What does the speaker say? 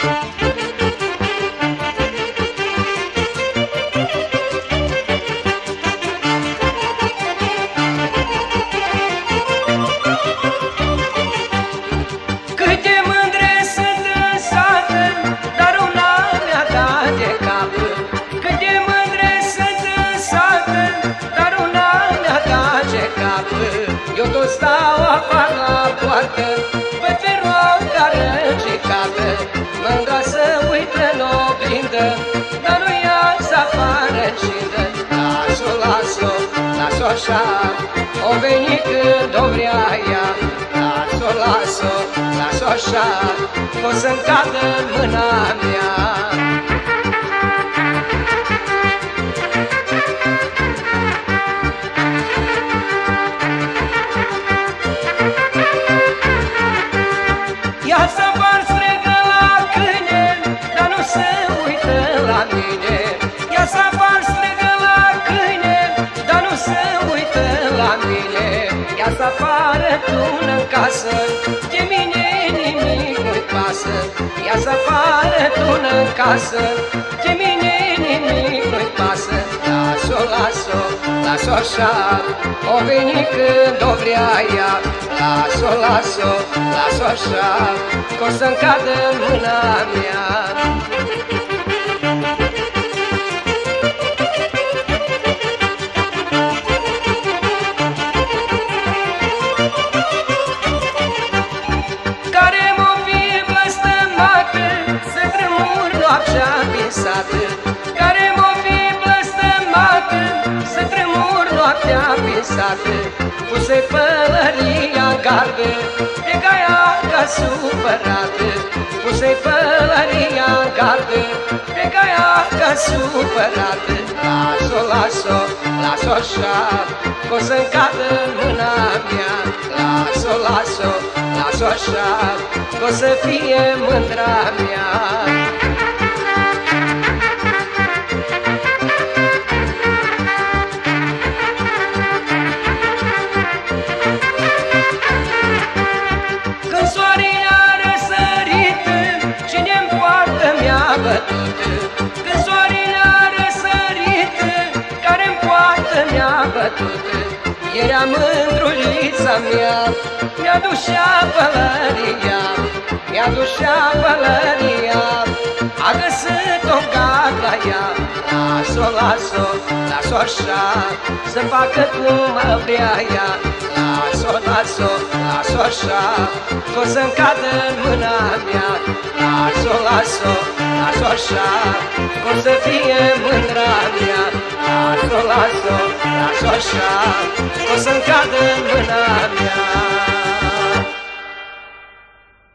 Eu tot stau afară la poartă, văd pe roata răcicată, mândra să uită în oglindă, dar nu ia-ți afară încindă. Las-o, las-o, las-o așa, o veni când o vrea ea. Las-o, las-o, las-o așa, o să-mi cadă în mâna mea. Ea să var stregă la câine, dar nu se uită la mine. Ea să var stregă la câine, dar nu se uită la mine. Ea să afară tună în casă, de mine nimic nu-i pasă. Ea să afară tună în casă, de mine nimic nu-i pasă. Las-o, las-o, las-o așa, o veni când o vrea ea. Las-o, las-o, las-o așa, că o să-mi cadă în mâna mea. Care m-o fie blăstămată, să tremur noaptea din sată. Care m-o fie blăstămată, să tremur noaptea din sată. Puse pălăria-n gardă, de gaia ca supărată. Puse-i pălăria-n gardă, de gaia ca supărată. Las-o, las-o, las-o așa, că o să-mi cadă în mâna mea. Las-o, las-o, las-o așa, că o să fie mândra mea. Când soarele a răsărit, care-mi poartă mi-a bătut. Era mândrulița mea, mi-a dușea pălăria, mi-a dușea pălăria, a găsit-o gata la ea. Las-o, las-o, las-o așa, să facă cum vrea ea. Las-o, las-o, las-o așa, că o să-mi cadă în mâna mea. Las-o, las-o, las-o așa, că o să fie mândra mea. Las-o, las-o, las-o așa, că o să-mi cadă în mâna